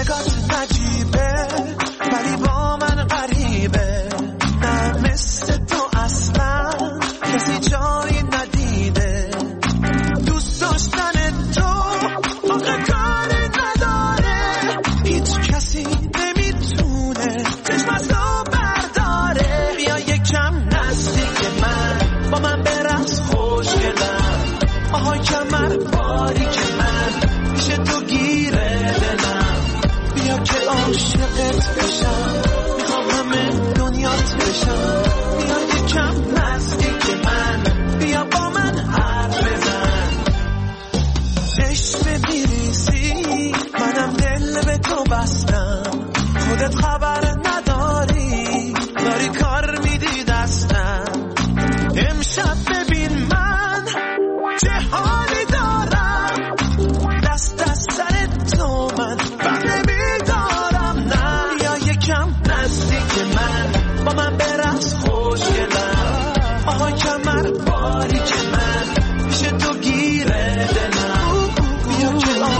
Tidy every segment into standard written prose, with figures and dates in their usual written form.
نگات نجیبه ولی با من غریبه، نه مثل تو اصلا کسی جایی ندیده. دوست داشتن تو آخه کاری نداره، هیچ کسی نمیتونه چشم از تو برداره. بیا یکم نزدیک من، با من برقص خوشگلم، آهای کمر باریک من، پیش تو گیره دلم. بیا که عاشقت بشم، میخوام همه دنیات بشم. بیا یکم نزدیک من، بیا با من حرف بزن. عشق میریزی منم دل به تو بستم، خودت خبر نداری داری کار میدی دستم. امشب ببین من چه حالی دارم، دست از سر تو من بر نمیدارم. نه بیا یکم نزدیک من، با من برقص خوشگلم، آهای کمر باریک من، پیش تو گیره دلم. بیا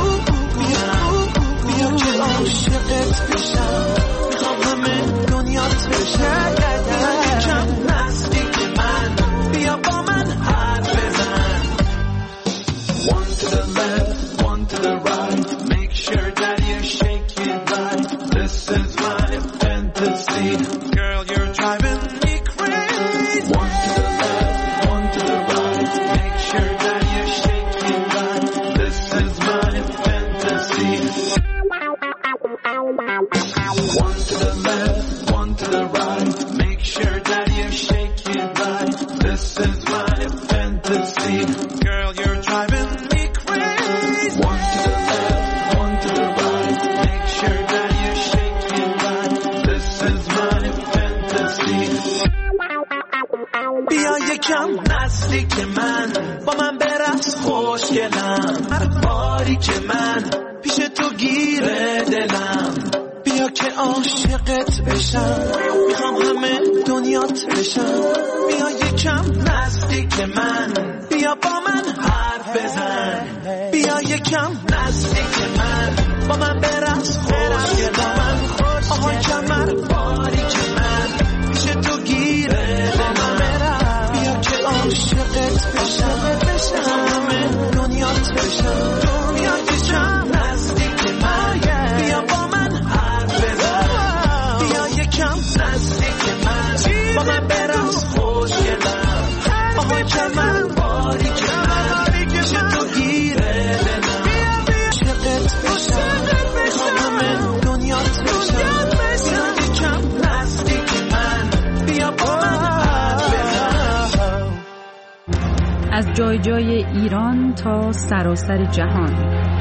که عاشقت بشم، میخوام همه دنیات بشه. بیا یکم نزدیک من، بیا با من حرف بزن. One to the left, one to the right, make sure that you shake it right. This is my fantasy, girl you're driving me crazy. One to the left, one to the right, make sure that you shake it right. This is my fantasy. One to the left, one to the right, make sure that you shake it right. This is my fantasy, girl you're driving me crazy. One to the left, one to the right, make sure that you shake it right. This is my fantasy. بیا یکم نزدیک من، با من برقص خوشگلم، هر باری که من پیش تو گیره دلم. بیا که عاشقت بشم، میخوام همه دنیات بشم. بیا یکم نزدیک من، بیا با من حرف بزن. بیا یکم نزدیک من، با من برقص خوشگلم، آهای کمر باریک من، پیش تو گیره دلم. بیا که عاشقت بشم، میخوام همه دنیات بشم. بیا یکم نزدیک من، بیا با من حرف بزن. بیا یکم نزدیک من، با من برقص خوشگلم، آهای کمر باریک من، پیش تو گیره دلم. عاشقت بشم، میخوام همه دنیات بشم. بیا یکم نزدیک من، بیا با من حرف بزن. از جای جای ایران تا سراسر جهان،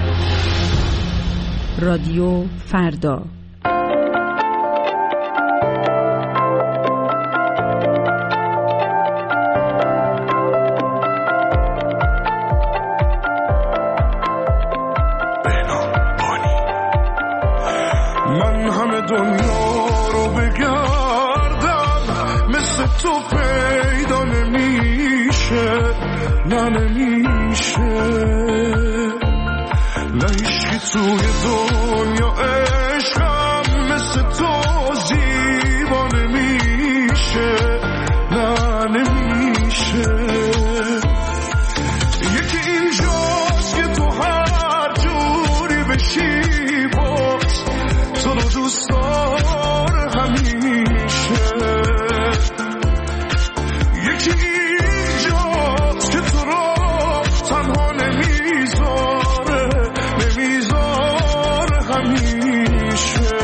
رادیو فردا. من همه دنیا رو بگردم، مثل تو پیدا نمیشه، نه نمیشه. نه هیچکی توی دنیا عشقم مثل تو زیبا نمیشه، نه نمیشه. یکی اینجاست که تو هر جوری بشی باز تو رو دوست داره همیشه. یکی اینجاست که تو رو تنها نمیذاره همیشه.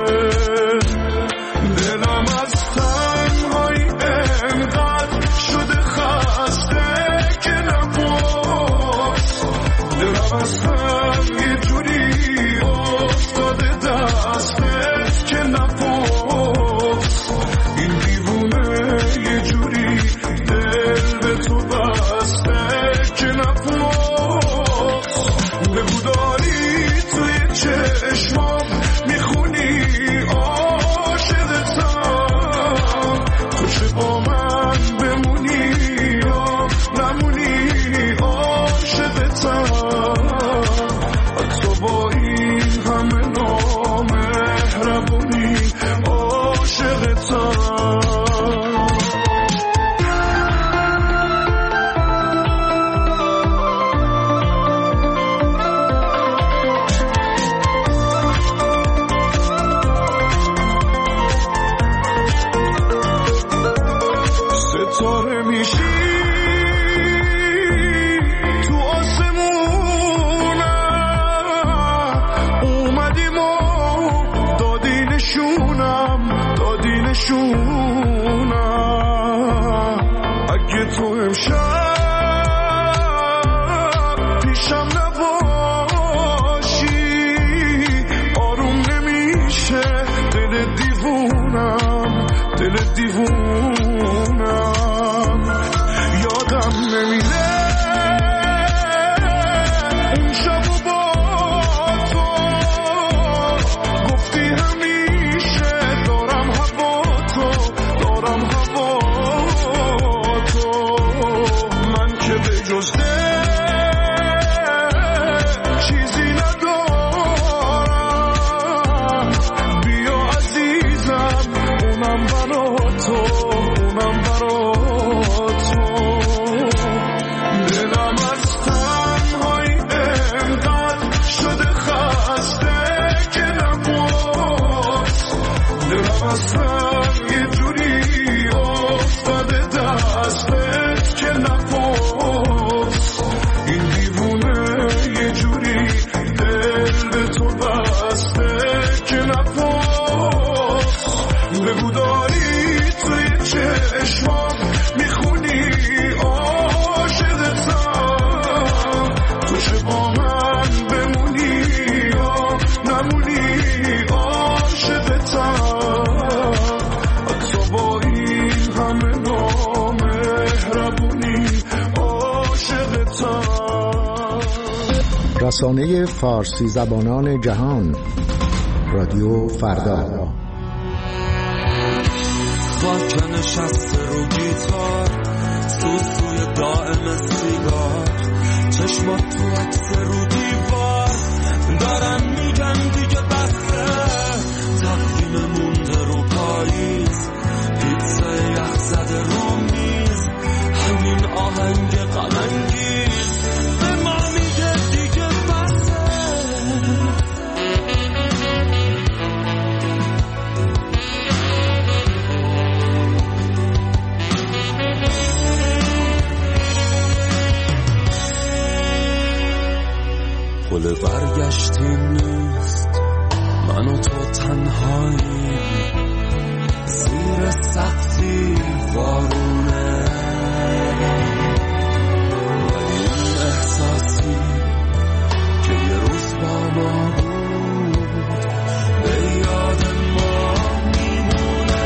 دلم از تنهایی انقدر شده خسته که نباز، دلم از هم یه جوری افتاده دستت که نباز. این دیوونه یه جوری دل به تو بسته که نباز. بگو داری توی چشمام میخونی عاشقتم، تو چه با من بمونی یا نمونی عاشقتم. حتی با این همه ناز جونم اگه تو امشب پیشم نباشی آروم نمیشه دل دیوونم یادم نمیره اون شب و با تو گفتی همیشه دارم هوا تو من که به جز چیزی ندارم بیا عزیزم اونم برا تو دلم از تنهایی انقدر شده خسته که نباز دلم اصلا یه جوری افتاده دستت که نباز این دیوونه یه جوری دل به تو بسته که نباز بگو داری توی چشمام میخونی عاشقتم تو چه با من بمونی یا نمونی عاشقتم حتی با این همه نامهربونی عاشقتم. رسانه فارسی زبانان جهان رادیو فردا. خاک نشسته رو گیتار سوسوی دائم سیگار چشمات تو عکس رو دیوار دارن میگن دیگه بسته تقویم مونده رو پاییز پیتزا یخ زده رو میز همین آهنگ غم‌انگیز به ما میگه دیگه بسته. پل برگشتی نیست من و تو تنهایی زیر سقفی وارونه ولی اون احساسی که یه روز با ما بود به یاد ما میمونه.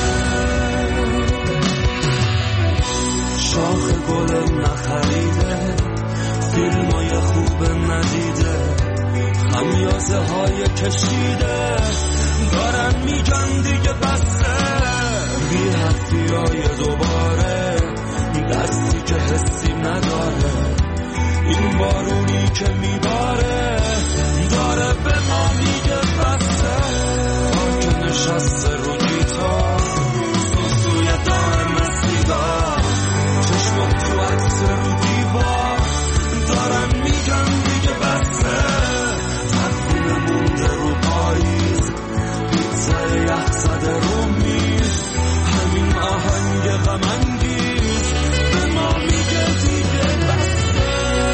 شاخ گل نخریده فیلمای خوب ندیده خمیازه های کشیده دارن میگن دیگه بسته بی هفتی های دوباره درسی که حسی نداره این بارونی که میباره داره به ما میگه بسته. خاک نشسته رو گیتار سوسوی دائم سیگار چشمات تو عکس رو دیوار دارن میگن دیگه بسته تقویم مونده رو پاییز پیتزا یخ زده رو میز همین آهنگ غم‌انگیز به ما میگه دیگه بسته.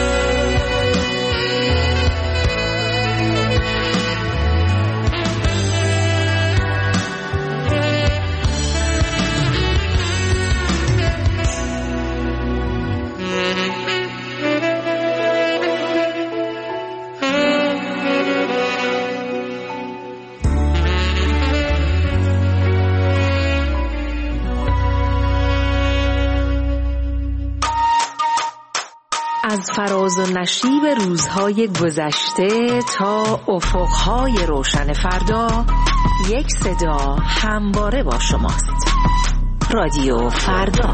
از فراز و نشیب روزهای گذشته تا افقهای روشن فردا یک صدا همواره با شماست. رادیو فردا.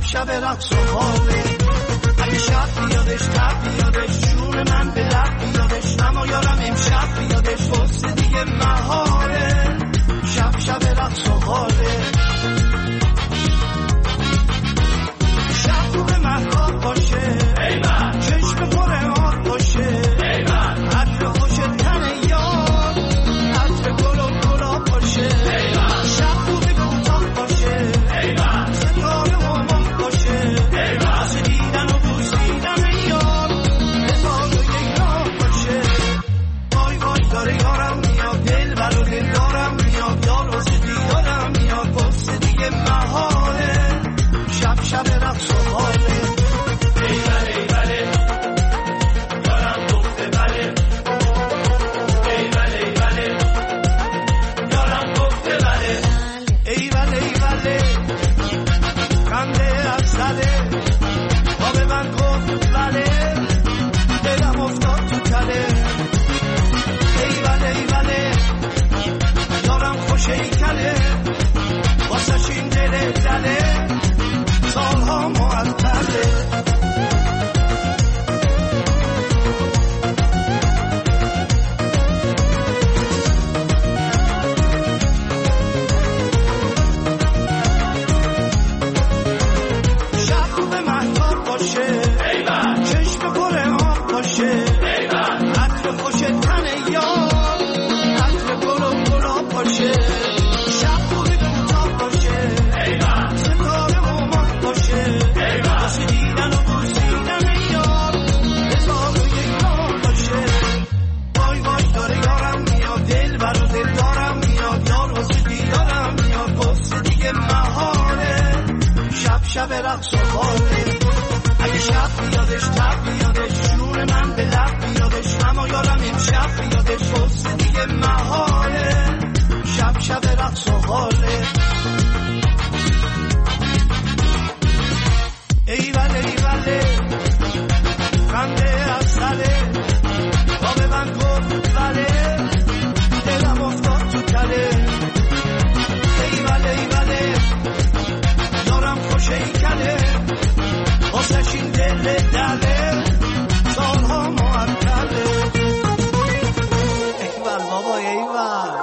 شب رقص و حاله اگه شب بیادش تب بیادش جون من به لب بیادش اما یارم امشب بیادش واسه دیگه محاله شب رقص و حاله شب رو به محتاب باشه چشم پر آب باشه عطر خوش تن یار عطر گل و گلاب باشه شب رو به کوتاه باشه ستاره مامان باشه واسه دیدن و بوسیدن یار هزار و یک راه باشه وای وای داره یارم میاد دل بر و دل دارم میاد یار واسه دیارم میاد واسه دیگه محاله شب رقص و حاله شیکله واسه این دل دله سالها معطله شب رو به محتاب باشه چشم پر آب باشه عطر خوش تن یار عطر گل و گلاب باشه شب رو به کوتاه باشه ستاره مامان باشه واسه دیدن و بوسیدن یار هزار و یک راه باشه وای وای داره یارم میاد دل بر و دل دارم میاد یار واسه دیدارم میاد واسه دیگه محاله شب رقص و حاله اگه شب بیادش تب بیادش جون من به لب بیادش اما یارم امشب بیادش واسه دیگه محاله شب رقص و حاله ایوله خنده افسره با به من گفت وله دلم افتاد تو تله ایوله یارم خوشه کله واسه این دل دله سالها معطله ایول بابا ایول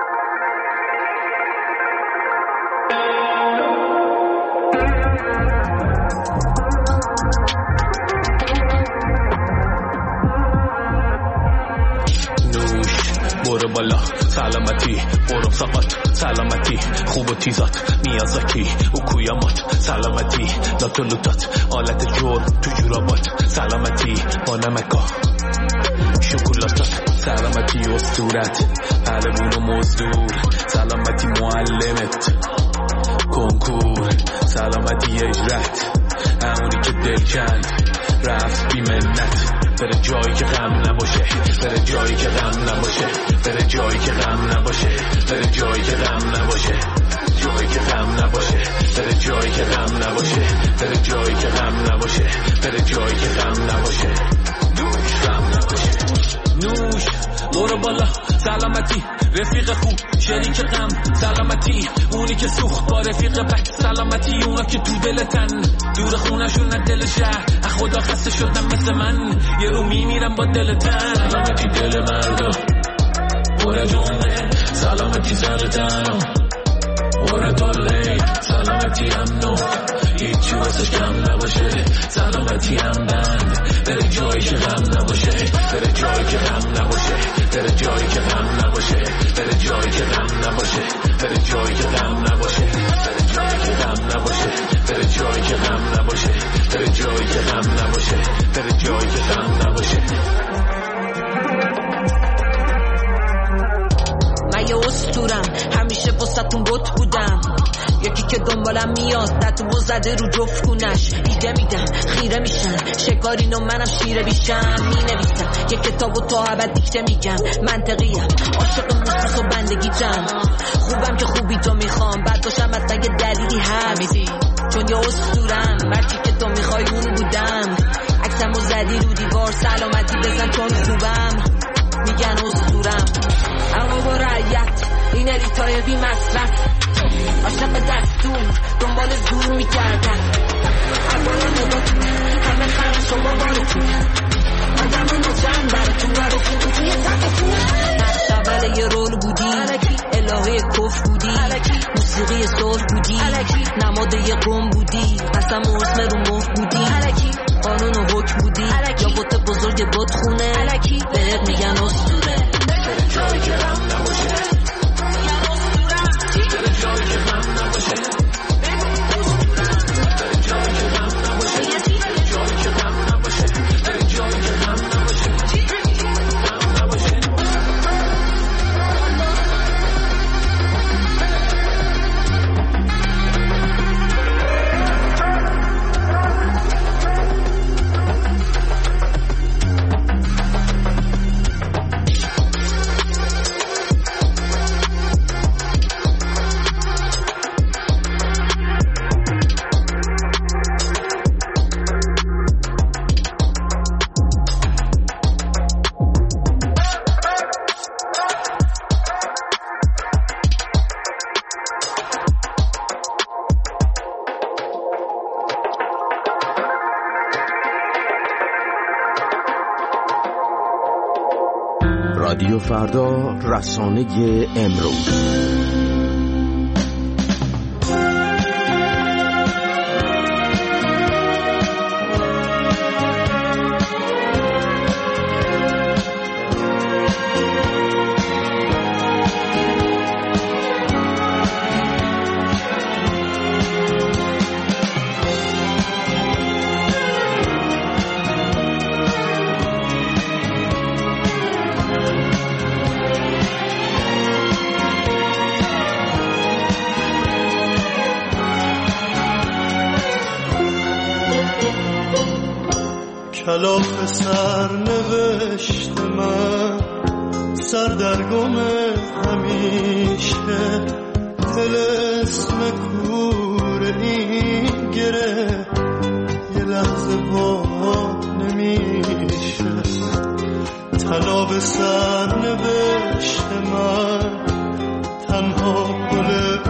برو بالا سلامتی برو فقط سلامتی خوب و تیزات میازاکی و کویامات سلامتی لاتولوتات آلت جور تو جورابات سلامتی با نمکا شکلاتات سلامتی اسطورت پهلوون و مزدور سلامتی معلمت کنکور سلامتی اجرت همونی که دل کند رفت بی منت بره جایی که غم نباشه بره جایی که غم نباشه بره جایی که غم نباشه بره جایی که غم نباشه جایی که غم نباشه بره جایی که غم نباشه بره جایی که غم نباشه بره جایی که غم نباشه غم نباشه نوش برو بالا سلامتی رفیق خوب شریک غم سلامتی اونی که سوخت با رفیق بد سلامتی اونا که تو دلتن دور خونشون نه دل شهر خدا خسته شدم مثل من یه رو میمیرم با دلتن سلامتی دل مردم پر جونه سلامتی سر تنم پر داله سلامتی امنو هیچی واسش کم نباشه سلامتی هم بند بره جایی که غم نباشه بره جایی که غم نباشه بره جایی که غم نباشه بره جایی که غم نباشه بره جایی که غم نباشه بره جایی که غم نباشه بره جایی که غم نباشه بره جایی که غم نباشه بره جایی که غم نباشه من یه اسطورم همیشه واسه‌تون بت بودم یکی که دنبالم میاد دتو زده رو جفت کونش ایده میدم خیره میشن شکارین و منم شیره بیشم مینویسم یه کتاب و تا ابد دیکته میگم منطقیم عاشق موسیقی و بندگیتم خوبم که خوبی تو میخوام بعد باشم اصلا یه دلیلی هست چون یه اسطورم مرچی که تو میخوای اون بودم عکسمو زدی رو دیوار سلامتی بزن چون خوبم میگن اسطورم اما با رعیت این الیتای بی مصرف عاشق دستون دنبال زور میکردن موسیقی صلح بودی نماده قوم بودی قسم و اسم رو مهر بودی قانون و حکم بودی یا بوت بزرگ بود خونه بهت میگن اسطوره جایی که غم نباشه جایی که غم نباشه جایی که غم نباشه جایی که غم نباشه جایی که غم نباشه رادیو فردا، رسانه امروز. کلاف سرنوشت من سردرگم همیشه طلسم کور این گره یه لحظه وا نمیشه تناب سرنوشت من تنها پل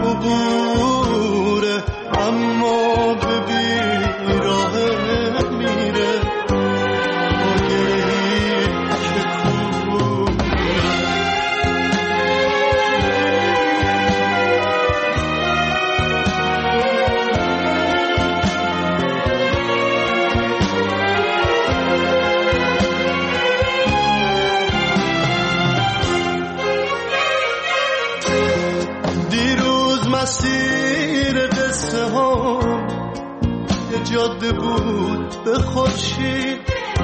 عبوره اما به بیراه میره مسیر قصه ها یه جاده بود به خورشید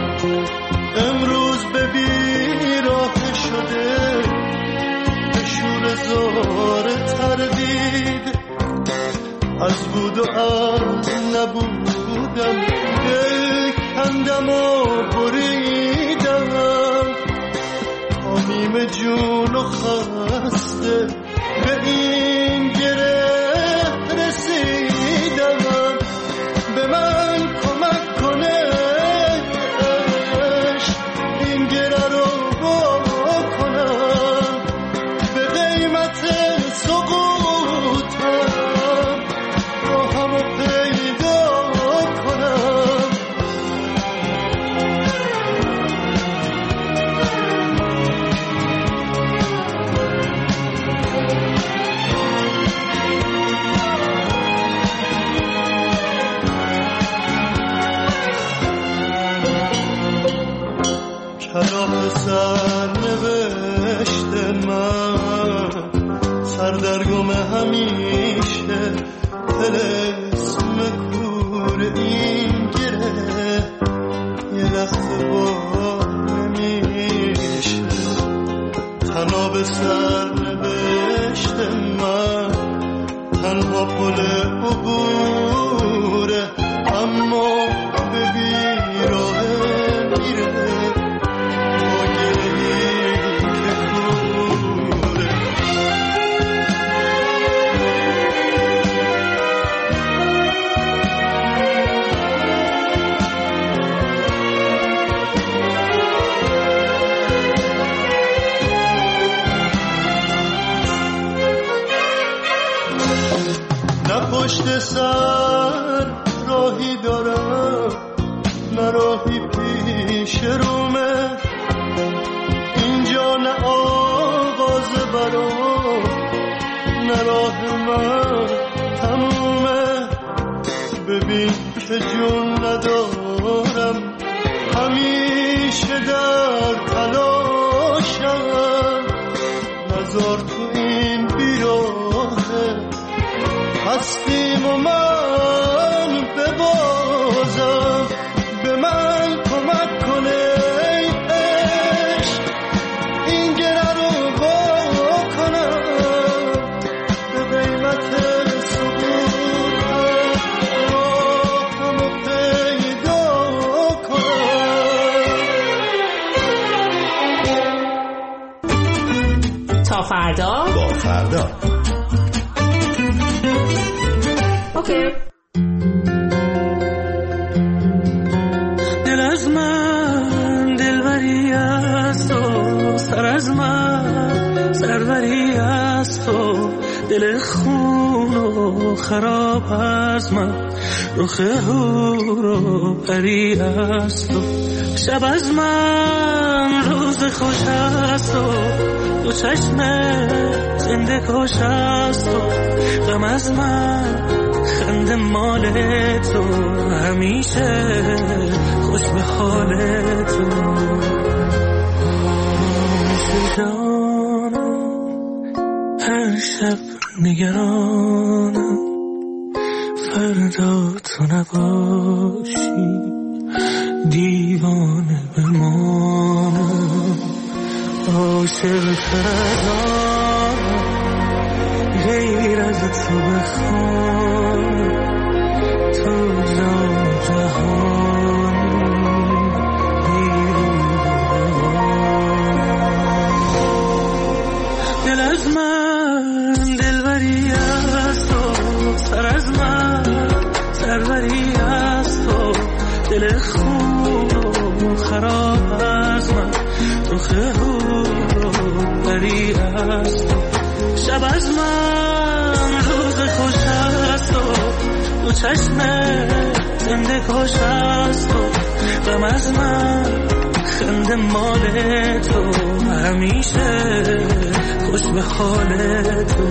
امروز به بیراه شده به شور زار تردید از بود و از نبودم کندم و بریدم آمیم جون و خسته به این گره رسیدم به من کمک کنه این گره رو کنم به قیمت سقوطم راهم رو پیدا کنم کلام سرنوشت من سردرگم همیشه طلسم کور این گره یه لحظه با نمیشه تناب سرنوشت من تنها پل عبوره اما به بیراه میره پشت سر راهی دارم نه راهی پیش رومه اینجا نه آغاز برام نه راه من تمومه. ببین که جون ندارم، همیشه در تلاشم. نذار تو این بیراهه هستیم و من ببازم. به من کمک کنه ای عشق، این گره رو با کنم. به قیمت صبورم راهمو پیدا کنم. تا فردا با فردا. اوکی. دل از من دلبری است و سر از من سروری است و دل خون و خراب از من رخ هور و پری است و شب از من روز خوش است و دو چشم زنده کش است و غم از من خنده مال تو همیشه خوش به حال تو. جانم هر شب نگرانم فردا تو نباشی دیوانه بمانم. عاشق تردانم غیر از تو بخوام تو جهان دل از من دلبری است و سر از من سروری است و دل خون و خراب از من رخ هور و پری است و شب از من روز خوش است و دو چشم زنده کش است و غم از من خنده مال تو همیشه خوش به حال تو.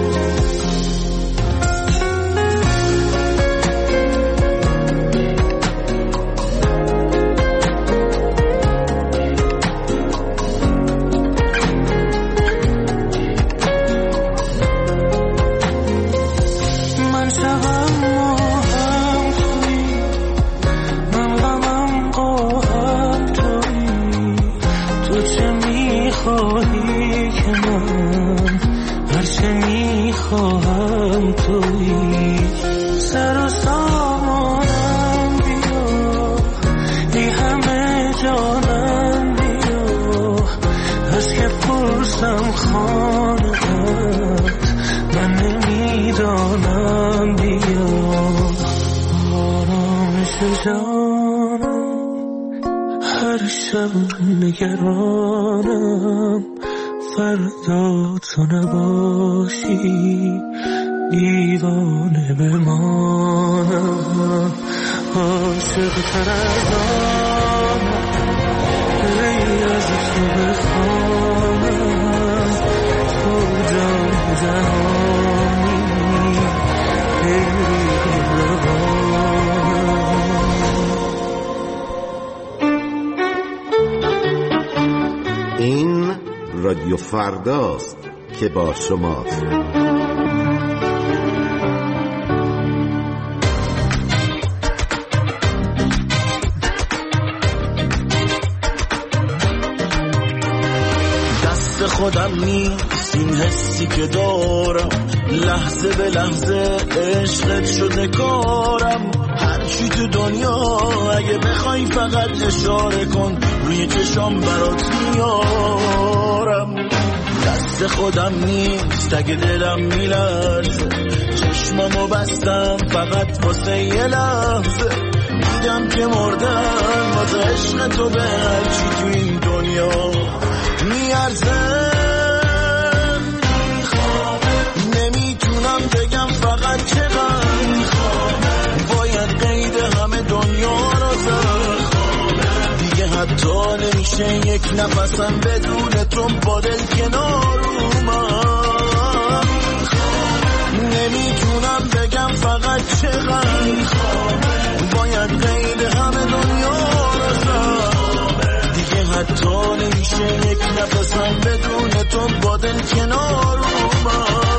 نگرانم فردا تو نباشی دیوانه بمانم. عاشق تر از آنم غیر از تو بخوانم تو جان جهانی غیر این رادیو فرداست که با شماست. دست خودم نیست این حسی که دارم، لحظه به لحظه عشقت شده کارم. هرچی تو دنیا اگه بخوای فقط اشاره کن، روی چشام برات میارم. دست خودم نیست اگه دلم میلرزه، چشمامو بستم فقط واسه یه لحظه. دیدم که مردم واسه عشق تو به هرچی تو این دنیا میارزه. نمیتونم بگم فقط چقدر باید قید همه دنیا رو زد. دیگه حتی نمیشه یک نفسم بدون تو با دل کنار اومد. نمیتونم بگم فقط چقدر باید غیر همه دنیا رو زد دیگه حتی نمیشه یک نفسم بدون تو با دل کنار اومد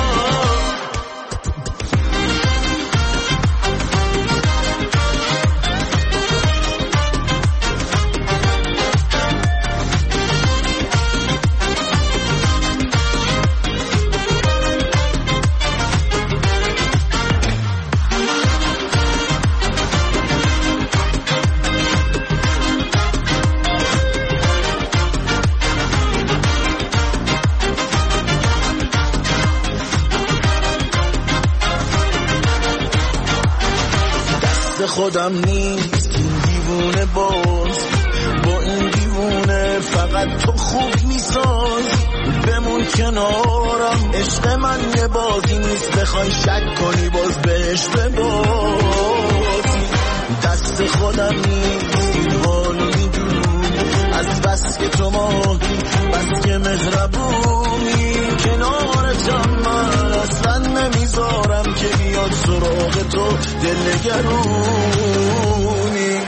خودم نیست این دیوونه باز با این دیوونه فقط تو خوب میسازی بمون کنارم عشق من یه بازی نیست بخوای شک کنی باز بهش ببازی دست خودم نیست این حالو میدونی از بس که تو ماهی بس که مهربونی کنارتم من اصلا نمیذارم که بیاد سراغ تو دلنگرونی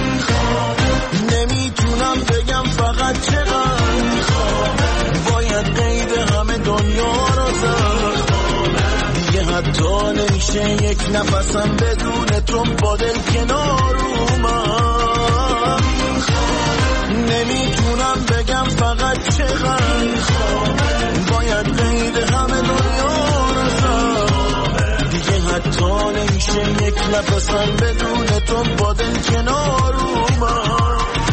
نمیتونم بگم فقط چقدر باید قید همه دنیا رو زد دیگه حتی نمیشه یک نفسم بدون تو با دل کنار اومد نمیتونم بگم فقط چقدر باید قید همه دنیا رو زد دیگه حتی نمیشه یک نفسم بدون تو با دل کنار اومد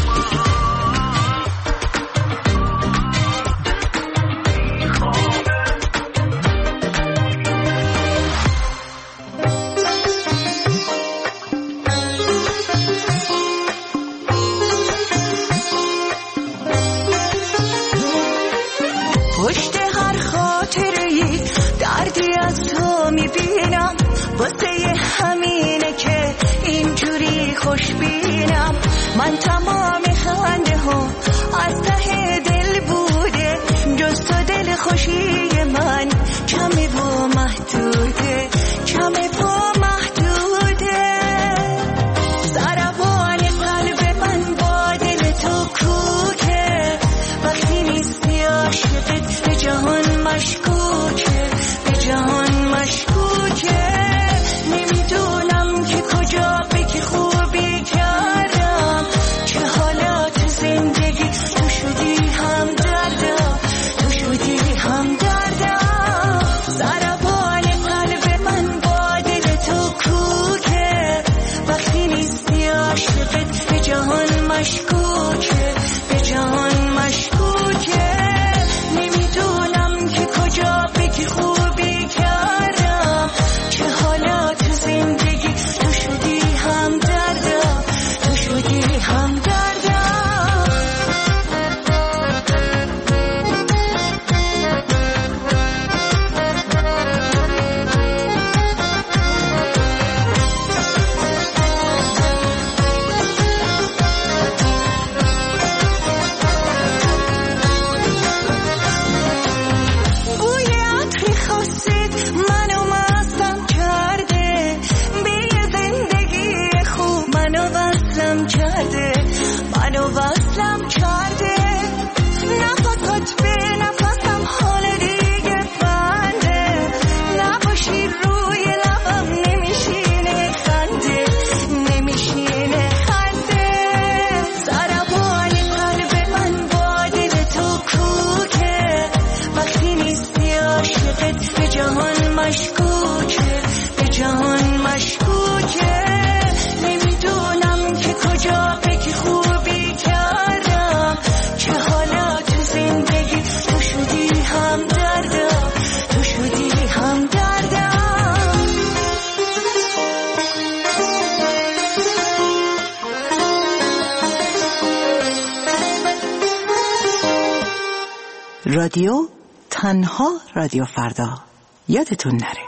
پشت هر خاطره‌ای دردی از تو میبینم واسه همینه که اینجوری خوشبینم من تمام خنده ها از ته دل بوده جز تو دل خوشی من کمی و محدوده کمی و محدوده ضربان قلب من با دل تو کوکه وقتی نیستی عاشقت به جهان مشکوکه به جهان مشکوکه نمیدونم که کجا به که خوبی کردم چه حالات زندگی تو شدی هم دردم تو شدی هم دردم ضربان قلب من با دل تو کوکه وقتی نیستی عاشقت به جهان مشکوکه به جهان مشکوکه نمیدونم که کجا به که خوبی کردم چه حالات زندگی تو شدی هم دردم تو شدی هم دردم بوی عطر خاصت منو مستم کرده به یه زندگی خوب منو وصلم کرده منو وصلم کرده نفسات به نفسم حال دیگه بنده نباشی روی لبم نمیشینه خنده نمیشینه خنده ضربان قلب من با دل تو کوکه وقتی نیستی عاشقت به جهان مشکوکه به جهان مشکوکه نمیدونم که کجا به که خوبی کردم چه حالات زندگی تو شدی هم دردم تو شدی هم دردم رادیو تنها رادیو فردا یادتون نره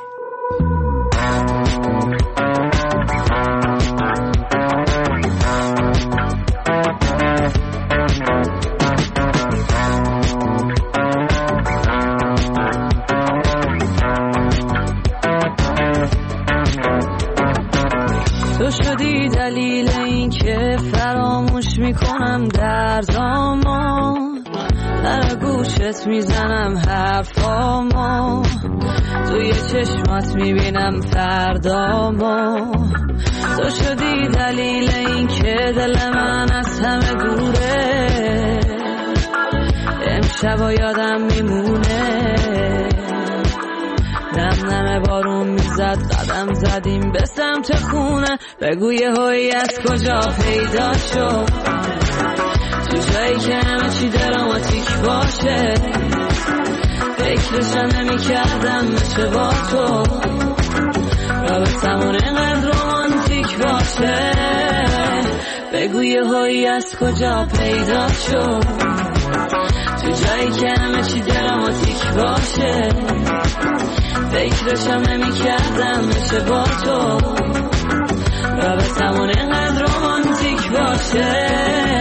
دلیل این که فراموش میکنم دردامو، در گوشت میزنم حرفامو، توی چشمات میبینم فردامو. تو شدی دلیل این که دل من از همه دوره، امشب یادم میمونه. نم نم بارون میزد، قدم زدیم به سمت خونه. بگو یهویی از کجا پیدا شد، تو جایی که همه چی دراماتیک باشه. فکرشم نمی کردم بشه با تو، رابطمون اینقدر رومانتیک باشه. بگو یهویی از کجا پیدا شد، تو جایی که همه چی دراماتیک باشه. فکرشم نمی کردم بشه با تو، رابطمون اینقدر رومانتیک باشه.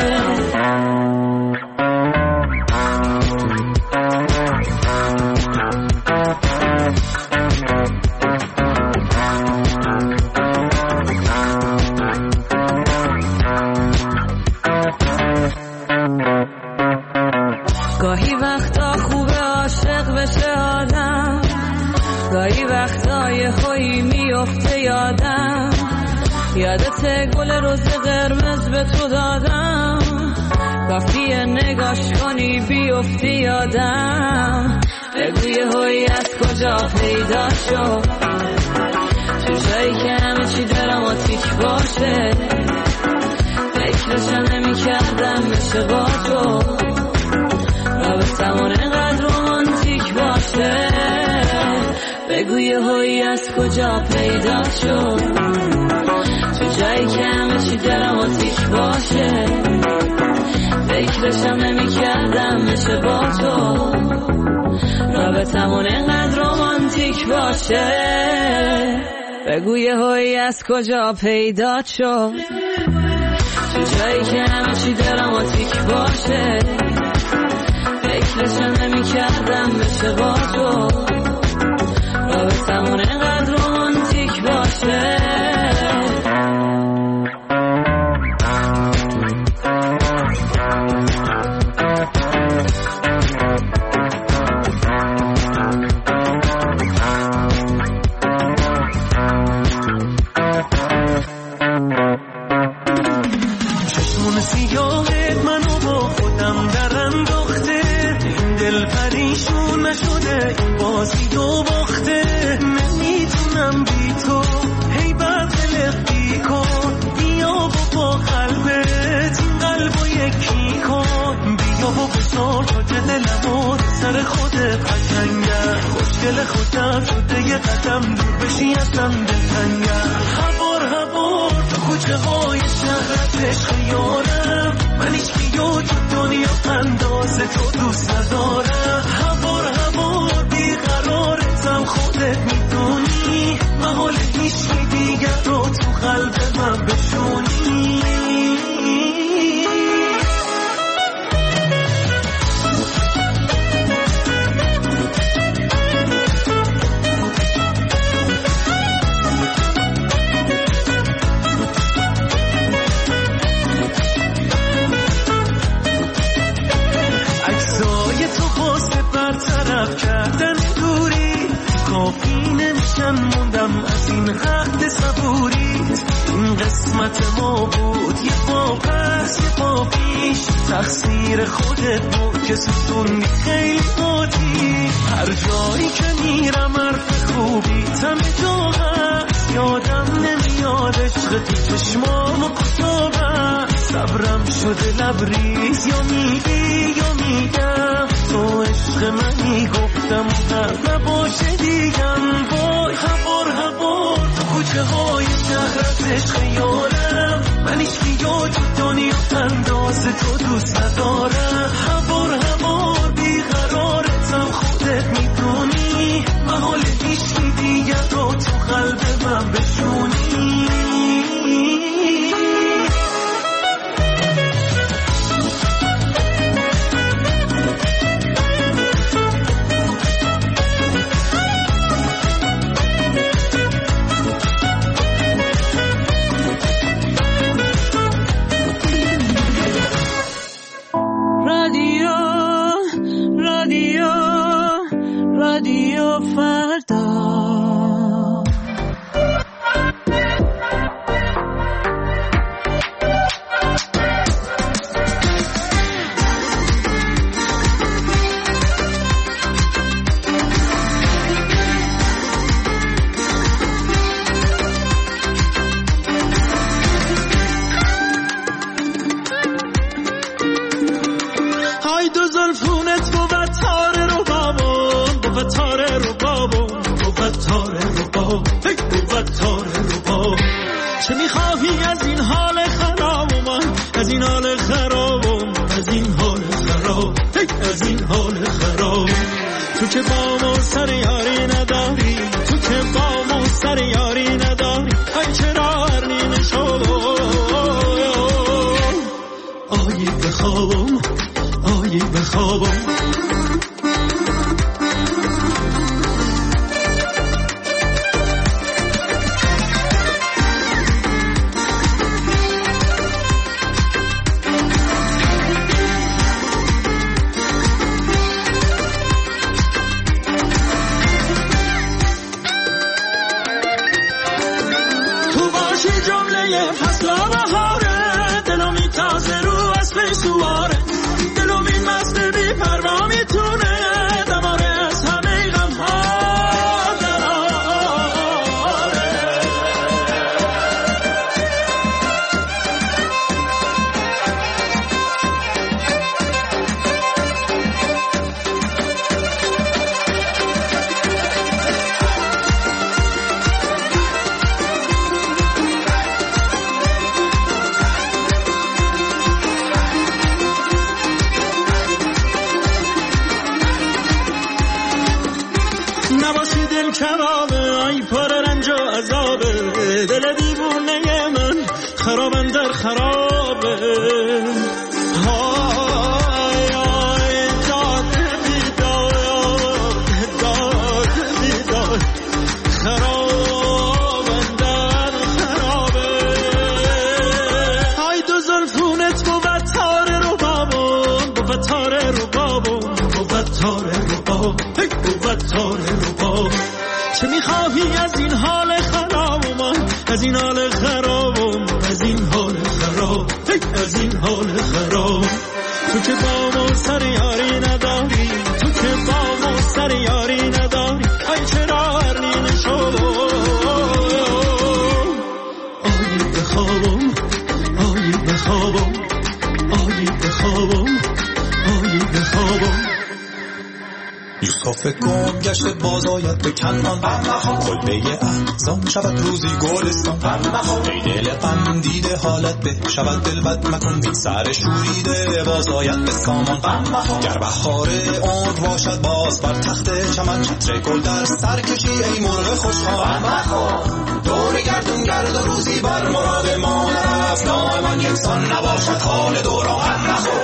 گاهی وقتا خوبه عاشق بشه آدم، گاهی وقتا یه خویی میفته یادم. یادت گل روز قرمز به تو دادم، کافیه نگاش کنی بیفتی یادم. بگو یهویی از کجا پیدا شد، تو جایی که همه چی دراماتیک باشه. فکرشم نمی کردم بشه با تو، رابطمون اینقدر رومانتیک باشه. بگو یهویی از کجا پیدا شد، تو جایی که همه چی دراماتیک باشه. فکرشم نمی کردم بشه با تو، رابطمون اینقدر رومانتیک باشه. بگو یهویی از کجا پیدا شد، تو جایی که همه چی دراماتیک باشه. فکرشم نمی کردم بشه با تو، رابطمون اینقدر رومانتیک باشه. چشمون سیاهت منو با خودم در انداخته، این دل پریشون نشده، این بازی دو باخته. نمیتونم بی تو هی بدقلق بی کن، بیا با قلبت این قلبو یکی کن. بیا و بسار تا دلم و سر خودت قشنگه، خوشگل خودم شده یه قدم دور بشی اصلا دلتنگه. هوار تو کوچه های شهرت عشق یارم، من هیچ بیو تو دنیا اندازه تو دوست ندارم. هوار بیقرارتم خودت میدونی، محال هیچ دیگر رو تو قلب من بشونی. کردن دوری کافی نمیشن، موندم از این حد صبوری. این قسمت ما بود، یه پا پس یه پا پیش، تقصیر خودت بود که ستونی خیلی بودی. هر جایی که میرم حرف خوبی تم جا هست، یادم نمیاد عشق تو چشمام و کتابم. صبرم شده لبریز، یا میگی یا میگم تو عشق منی، گفتم و نباشه دیگم. وای هوار تو کوچه های شهرت عشق یارم، من هیچ بیو تو دنیا اندازه تو دوست ندارم. هوار بیقرارتم خودت میدونی، محال هیچ دیگر رو تو قلب من بشونی. قوت تاره رو با. چه میخواهی از این حال خراب من، از این حال خرابم، از این حال خراب، از این حال خراب. تو که با ما سر یاری نداری، تو که با ما سر یاری نداری، ای چرا ارنی نشو. آیی بخوابم، آیی بخوابم. دل دیوونه من خرابم در خرابه. های های داد بیداد، داد بیداد، خرابم در خرابه. های دو زلفونت بود تاره رو بابم، بود تاره رو بابم، بود تاره رو بابم، بود تاره رو بابم. چه میخواهی از این حال خراب من، از این حال خرابم، از این حال خراب، از این حال خراب. تو که با ما سر یاری نداری، تو که با ما سر یاری نداری، ای چرا ارنی نشو. آیی بخوابم، آیی بخوابم، آیی بخوابم، آیی بخوابم. یوسف گم گشته باز آید به کنعان، کلبه احزان شود روزی گلستان. ای دل غم دیده حالت به شود دل بد مکن، بی سر شوریده باز آید به سامان. گر بهار عمر باشد باز بر تخت چمن، چتر گل در سر کشی ای مرغ خوشخوان. دور گردون گرد و روزی بر مراد ما نرفت، دائما یکسان نباشد حال دوران.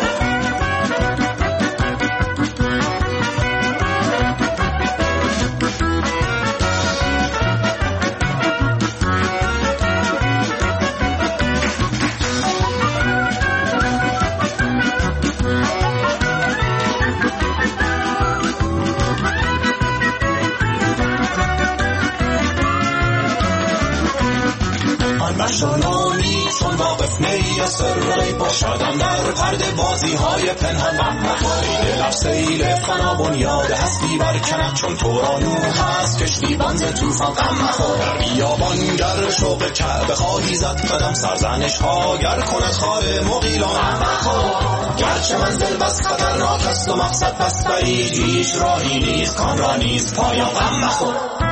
مشالانی چون واقف نی از سرهی باشدم در پرده بازی های پنهان. دل در سیل فنا بنیاد هستی برکند، چون تو را نور هست کشتی بانز توفان. در بیابان گر شوق کعبه خواهی زد قدم، سرزنش ها گر کند خار مغیلان. گرچه منزل بس خطرناک است و مقصد بس بعید، هیچ راهی نیست کان را نیست پایان. غم مخور.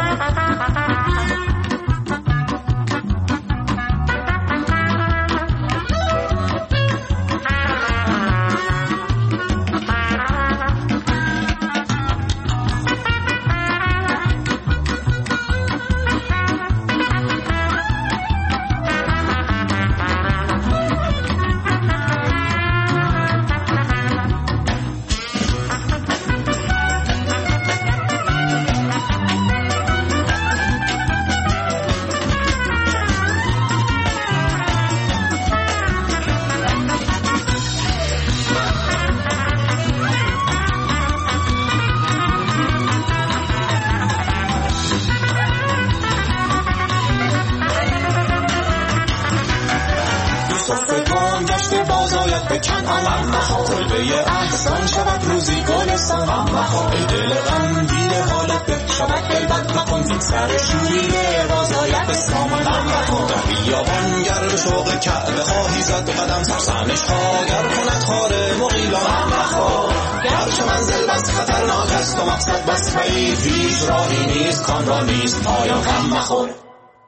به کنعان، کلبه احزان شود روزی گلستان. ای دل غم دیده حالت به شود دل بد مکن، زین سر شوریده باز آید به سامان. در بیابان گر به شوق کعبه خواهی زد قدم، سرزنش ها گر کند خار مغیلان. گرچه منزل بس خطرناک است و مقصد بس بعید، هیچ راهی نیست کان را نیست پایان. غم مخور.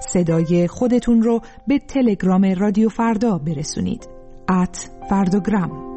صدای خودتون رو به تلگرام رادیو فردا برسونید. @فرداگرام.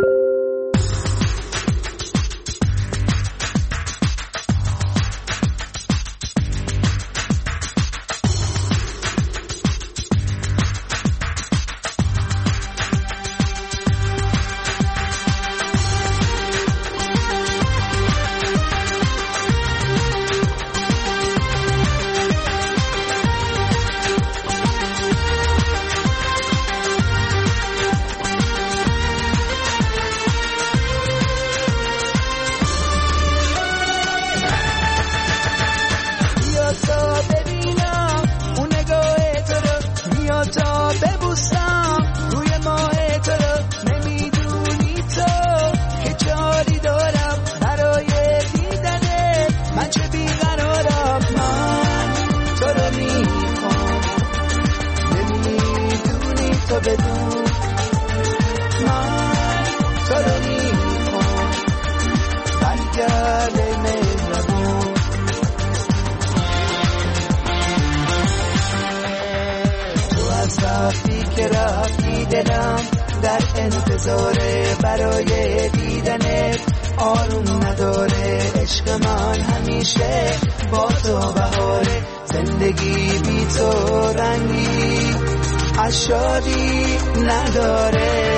دلم در انتظاره برای دیدنت، آروم نداره عشق من همیشه با تو بهاره، زندگی بی تو رنگی از شادی نداره.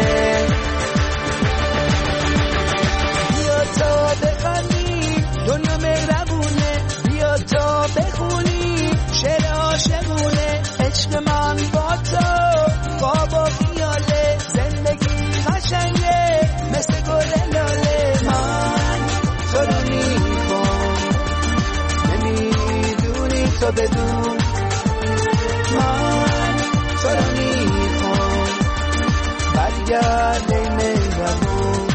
بیا تا بخندی دنیا مهربونه، بیا تا بخونی شعر عاشقونه، عشق من با تو خواب و خیاله، زندگی قشنگه مثل گل لاله. من تو رو میخوام نمیدونی تو بدون، من تو رو میخوام برگرد ای مهربون.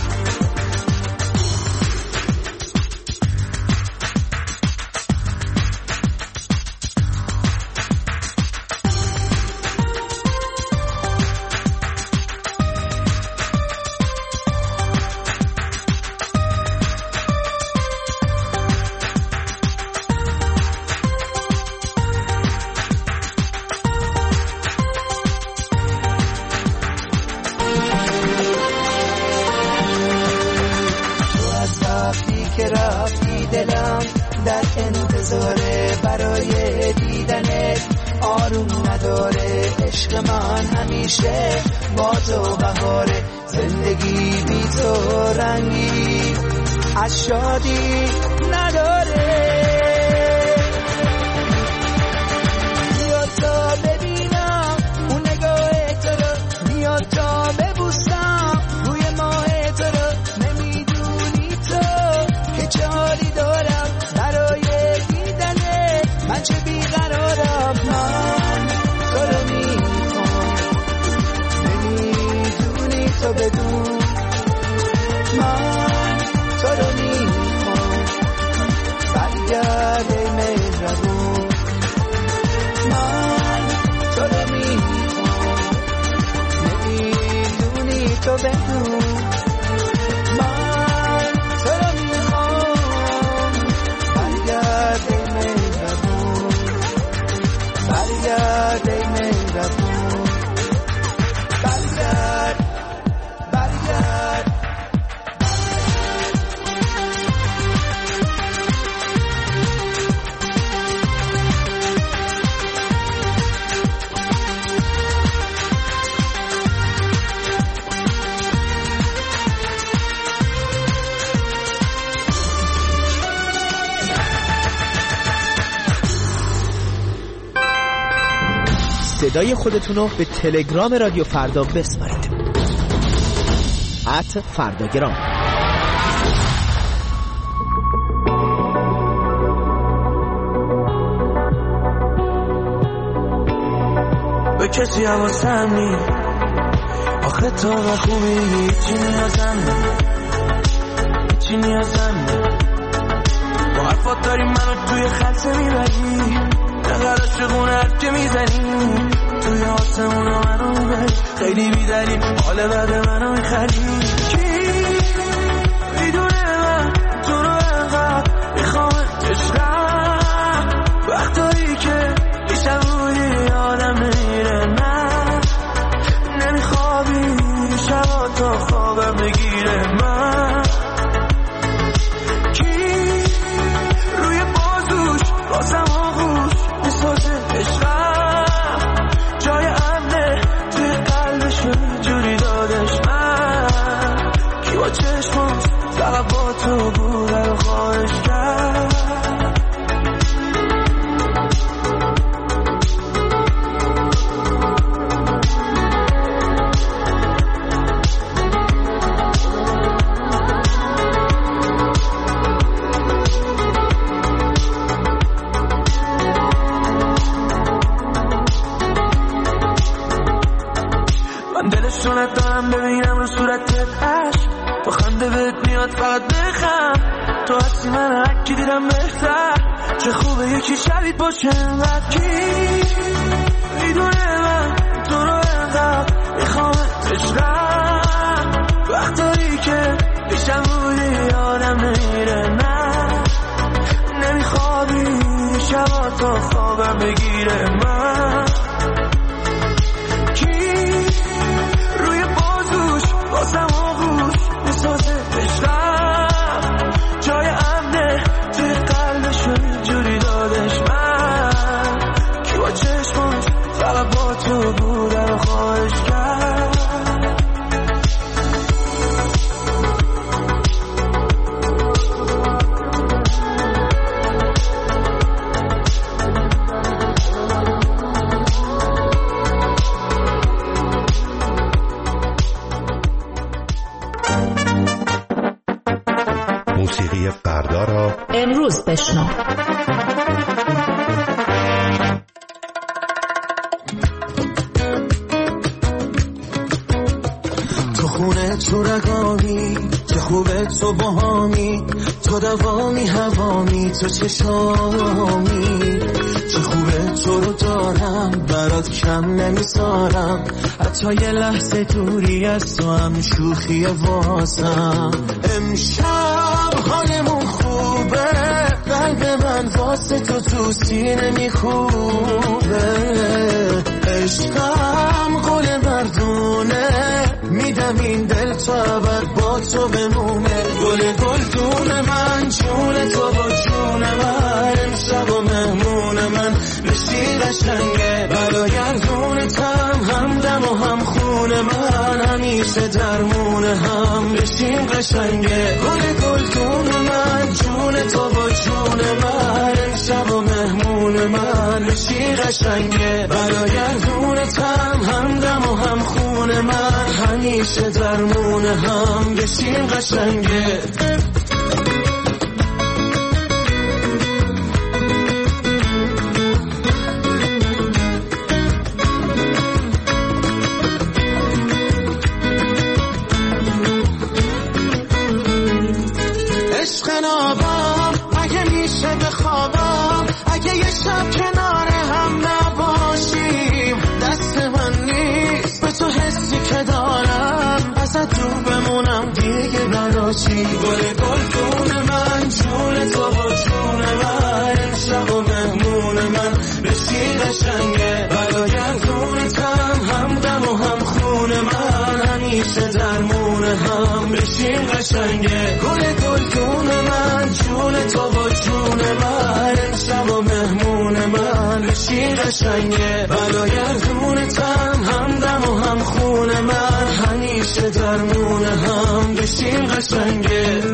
در انتظاره برای دیدنت، آروم نداره عشق من همیشه با تو بهاره، زندگی بی تو رنگی از شادی نداره. بیا تا ببینم اون نگاه تو رو، بیا تا ببوسم روی ماه تو رو، نمیدونی تو که چاری دارم برای دیدنه، من چه بیقرارم. من تو رو میخوام نمیدونی تو بدون، من تو رو میخوام برگرد ای مهربون. من تو رو میخوام نمیدونی تو بدون، من تو رو میخوام برگرد ای مهربون، برگرد ای مهربون، برگرد برگرد. صدای خودتون رو به تلگرام رادیو فردا بسپارید. @فرداگرام. به کسی حواسم نی، آخه تو و خوبی هیچی نیازم نی، هیچی نیازم نی. با حرفات داری منو توی خلصه میبری، نقل عاشقونه هر که میزنی توی آسمون منو میبری، خیلی بیدری حال بعد منو میخری. کی میدونه من تو رو انقدر میخوام عشقم، وقتایی که بیشتر بودی فقط بخم تو هستی من هرکی دیدم بهتر چه خوبه یکی شبیت باشه انقدر کی میدونه من تو رو انقدر میخوام عشقم وقتایی که پیشم بودی یادم نمیره نه نمیخوابی شبا تا خوابم بگیره من کی روی بازوش بازم آغوش میسازه عشقم جای امنه توی قلبش جوری دادش من کی با چشماش فقط با تو بودم خواهش کرد موسیقی فردا را امروز بشنو. تو خونه تو رگامی که خوبه تو باهامی تو دوامی هوامی تو چشامی چه خوبه تو رو دارم برات کم نمیذارم حتی یه لحظه دوری از تو هم شوخی واسم امشب حالمون خوبه قلب من واسه تو سینه میخوبه عشقم گل مردونه میدم این دل تو ابد با تو بمونه گل گلدون من جون تو با جون من امشب و مهمون من بشی قشنگه برایندونتم همدم و هم خون من همیشه درمون هم بشین قشنگه گل گلدون من جون تو با جون من امشب و مهمون من بشی قشنگه برایندونتم همدم و هم خون من همیشه درمون هم بشین قشنگه عشق نابم اگه میشه بخوابم اگه یه شب کنار هم نباشیم دست من نیست به تو حسی که دارم ازت دور بمونم دیگه نراشی گل گلدون من جون تو با جون من امشب و مهمون من بشی قشنگه برایندونتم همدم و هم خون من همیشه درمون هم بشین قشنگه گل گلدون من جون تو با جون من امشب و مهمون من بشین قشنگه برایندونتم همدم و هم خون من همیشه درمون هم بشین قشنگه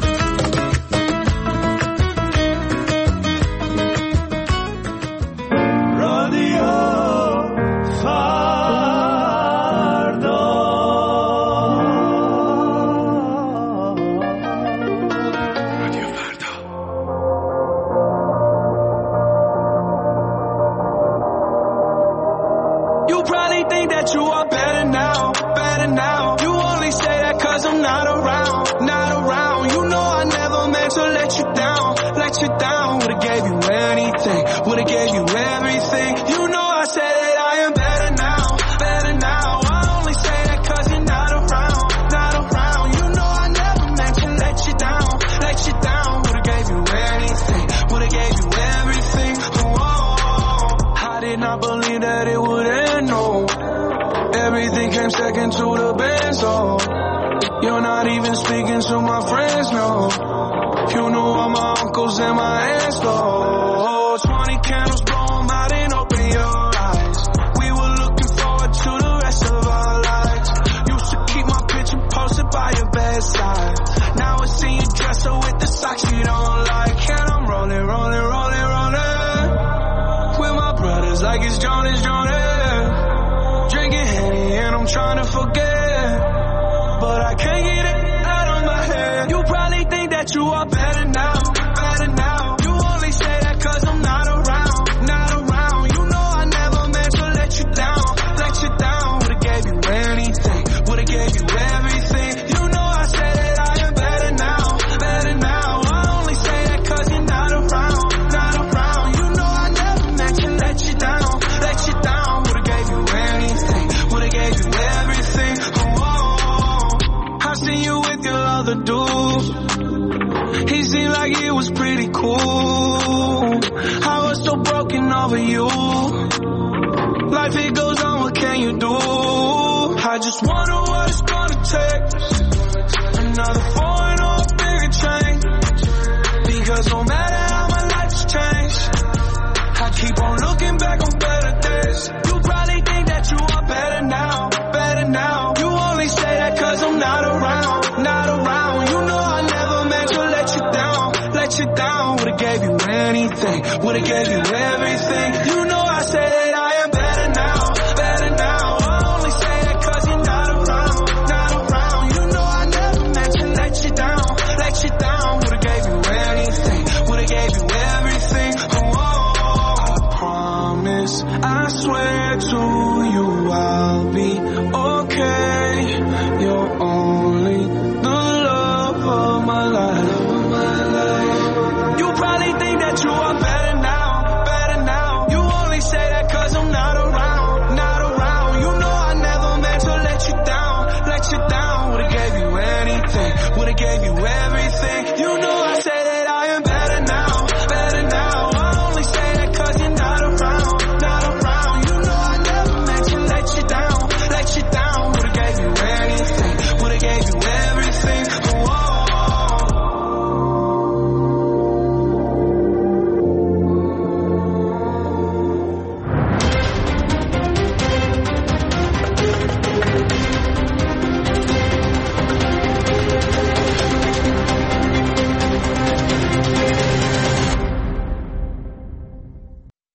To the Benz, oh. You're not even speaking to my friends, no. You know all my uncles and my aunts, though. 20 candles, blow 'em out and open your eyes. We were looking forward to the rest of our lives. Used to keep my picture posted by your bedside. Now I see you dressed up with the socks you don't like. And I'm rolling, rolling, rolling, rolling with my brothers like it's Jonas, Jonas. Drinking Henny and I'm trying to forget, but I can't get it out of my head. You probably think that you are better now, better now. You only say that 'cause I'm not around, not around. You know I never meant to let you down, let you down. Would've gave you anything, would've gave you everything. You know I said that I am better now, looking over you. Life it goes on, what can you do? I just wonder what it's gonna take. Another foreign or a bigger change. Because no matter how my life's changed, I keep on looking back on better days. You probably think that you are better now, better now. You only say that cause I'm not around, not around. You know I never meant to let you down, let you down. Would've gave you anything, would've gave you everything. You know I said that I am better now, better now. I only say that cause you're not around, not around. You know I never meant to let you down, let you down. Would've gave you anything, would've gave you everything. Oh, I promise, I swear to you I'll be okay. You're